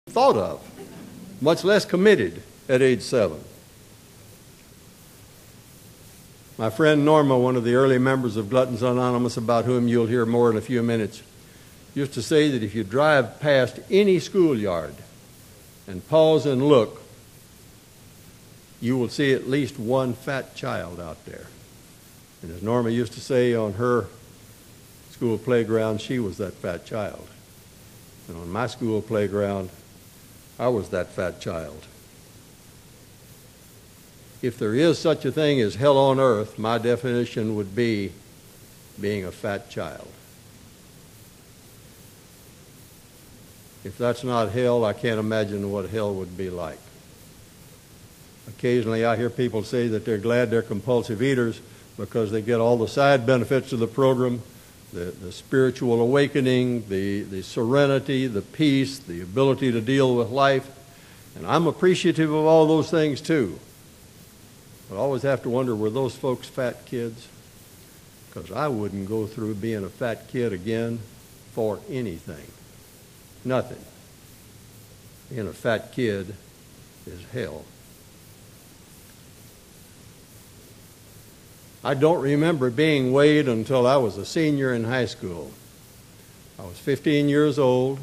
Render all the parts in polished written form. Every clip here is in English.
thought of, much less committed at age 7. My friend Norma, one of the early members of Gluttons Anonymous, about whom you'll hear more in a few minutes, used to say that if you drive past any schoolyard and pause and look, you will see at least one fat child out there. And as Norma used to say, on her school playground, she was that fat child. And on my school playground, I was that fat child. If there is such a thing as hell on earth, my definition would be being a fat child. If that's not hell, I can't imagine what hell would be like. Occasionally I hear people say that they're glad they're compulsive eaters because they get all the side benefits of the program, the spiritual awakening, the serenity, the peace, the ability to deal with life. And I'm appreciative of all those things too. But I always have to wonder, were those folks fat kids? Because I wouldn't go through being a fat kid again for anything. Nothing. Being a fat kid is hell. I don't remember being weighed until I was a senior in high school. I was 15 years old.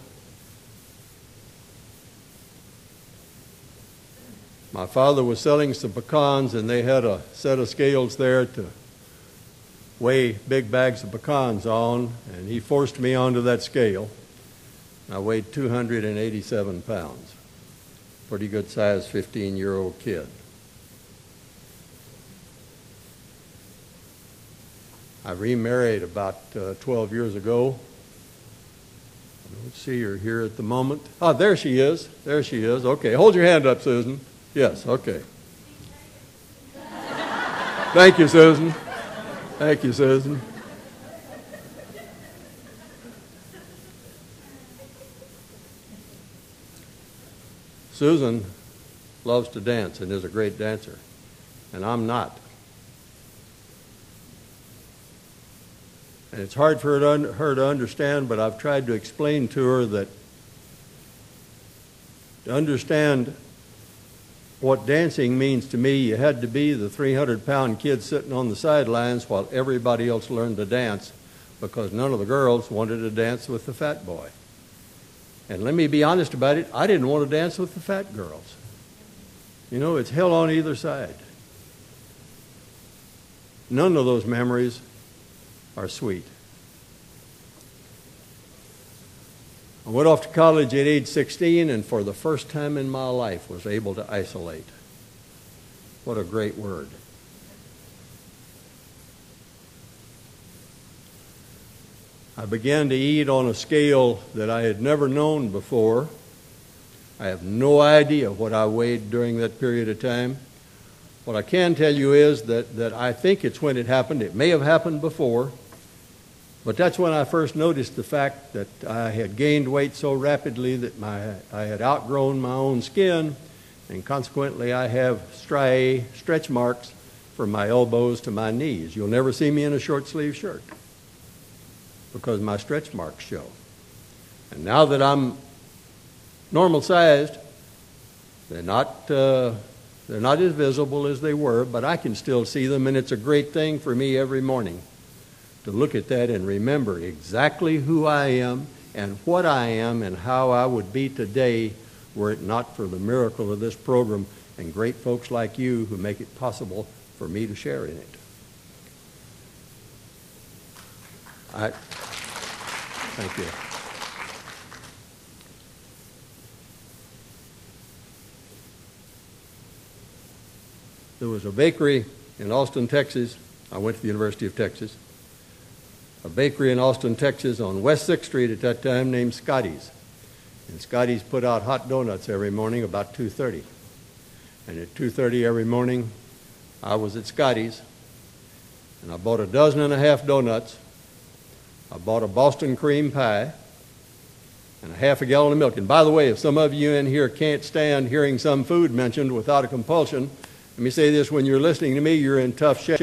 My father was selling some pecans, and they had a set of scales there to weigh big bags of pecans on, and he forced me onto that scale. I weighed 287 pounds. Pretty good sized 15-year-old kid. I remarried about 12 years ago. I don't see her here at the moment. Oh, there she is. There she is. Okay, hold your hand up, Susan. Yes, okay. Thank you, Susan. Thank you, Susan. Susan loves to dance and is a great dancer, and I'm not. And it's hard for her to understand, but I've tried to explain to her that to understand what dancing means to me, you had to be the 300-pound kid sitting on the sidelines while everybody else learned to dance, because none of the girls wanted to dance with the fat boy. And let me be honest about it, I didn't want to dance with the fat girls. You know, it's hell on either side. None of those memories are sweet. I went off to college at age 16, and for the first time in my life was able to isolate. What a great word. I began to eat on a scale that I had never known before. I have no idea what I weighed during that period of time. What I can tell you is that I think it's when it happened. It may have happened before, but that's when I first noticed the fact that I had gained weight so rapidly that I had outgrown my own skin, and consequently I have stretch marks from my elbows to my knees. You'll never see me in a short sleeve shirt because my stretch marks show. And now that I'm normal sized, they're not as visible as they were, but I can still see them, and it's a great thing for me every morning to look at that and remember exactly who I am and what I am and how I would be today were it not for the miracle of this program and great folks like you who make it possible for me to share in it. Thank you. There was a bakery in Austin, Texas. I went to the University of Texas. A bakery in Austin, Texas on West 6th Street at that time named Scotty's. And Scotty's put out hot donuts every morning about 2:30. And at 2:30 every morning, I was at Scotty's, and I bought 12.5 donuts. I bought a Boston cream pie and a half a gallon of milk. And by the way, if some of you in here can't stand hearing some food mentioned without a compulsion, let me say this, when you're listening to me, you're in tough shape.